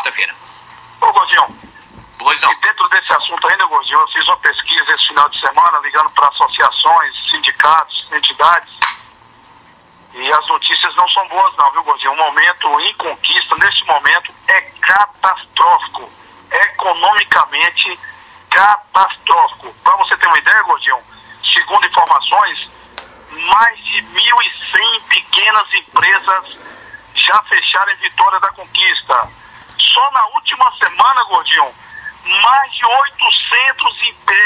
quarta-feira. Ô, Gordinho, Pois não. e dentro desse assunto ainda, Gordinho, eu fiz uma pesquisa esse final de semana, ligando para associações, sindicatos, entidades, e as notícias não são boas não, viu, Gordinho? O momento em conquista, nesse momento, é catastrófico, economicamente catastrófico. Para você ter uma ideia, Gordinho, segundo informações, mais de 1.100 pequenas empresas já fecharam em Vitória da Conquista. Só na última semana, Gordinho, mais de 800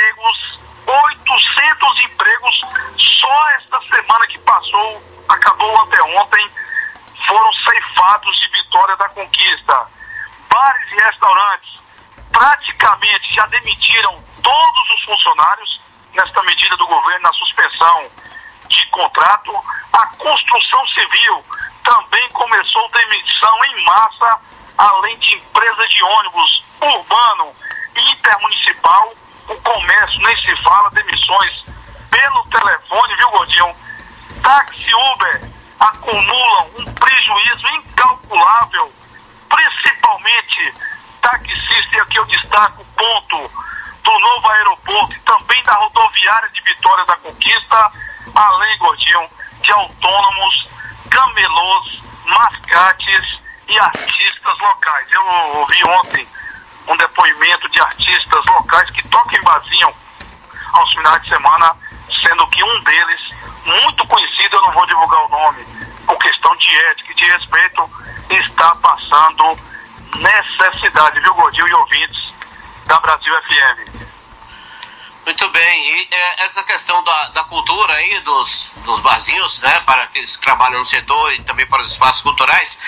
empregos, só esta semana que passou, acabou anteontem, foram ceifados de Vitória da Conquista. Bares e restaurantes praticamente já demitiram todos os funcionários nesta medida do governo, na suspensão de contrato. A construção civil também começou demissão em massa, além de empresas de ônibus urbano e intermunicipal. O comércio nem se fala, demissões pelo telefone, viu, Gordinho? Táxi Uber acumulam um prejuízo incalculável, principalmente taxista, e aqui eu destaco o ponto do novo aeroporto e também da rodoviária de Vitória da Conquista, além, Gordinho, de autônomos, camelôs, mascates e artistas locais. Eu ouvi ontem um depoimento de artistas locais que tocam em barzinho aos finais de semana, sendo que um deles, muito conhecido, eu não vou divulgar o nome, por questão de ética e de respeito, está passando necessidade, viu, Gordinho e ouvintes da Brasil FM. Muito bem, e essa questão da cultura aí, dos barzinhos, né, para aqueles que trabalham no setor e também para os espaços culturais,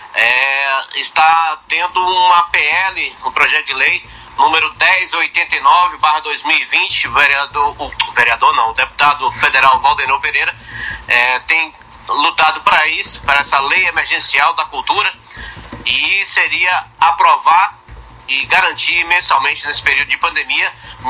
está tendo uma PL, um projeto de lei, número 1089/2020, o deputado federal Valdenor Pereira tem lutado para isso, para essa lei emergencial da cultura, e seria aprovar e garantir mensalmente nesse período de pandemia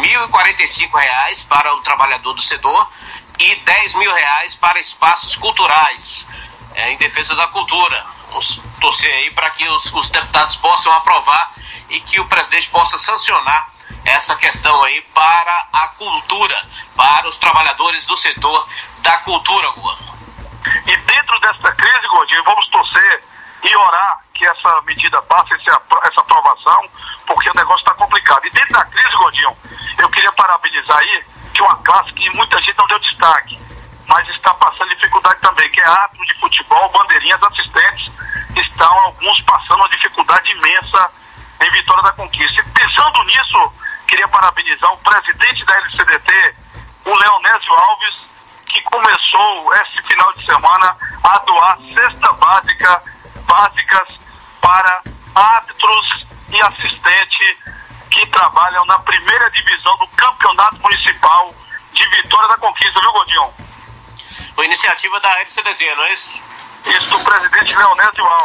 R$1.045 para o trabalhador do setor e R$10.000 para espaços culturais em defesa da cultura. Vamos torcer aí para que os deputados possam aprovar e que o presidente possa sancionar essa questão aí para a cultura, para os trabalhadores do setor da cultura, Gordinho. E dentro dessa crise, Gordinho, vamos torcer e orar que essa medida passe, essa aprovação, porque o negócio está complicado. E dentro da crise, Gordinho, eu queria parabenizar aí que uma classe que muita gente não deu destaque, mas está passando dificuldade também, que é árbitro de futebol, bandeirinhas, assistentes, estão alguns passando uma dificuldade imensa em Vitória da Conquista. E pensando nisso, queria parabenizar o presidente da LCDT, o Leonésio Alves, que começou esse final de semana a doar cestas básicas para árbitros e assistentes que trabalham na primeira divisão do Campeonato Municipal de Vitória da Conquista, viu, Gordinho? Uma iniciativa da LCDT, não é isso? Isso, do presidente Leonésio Alves.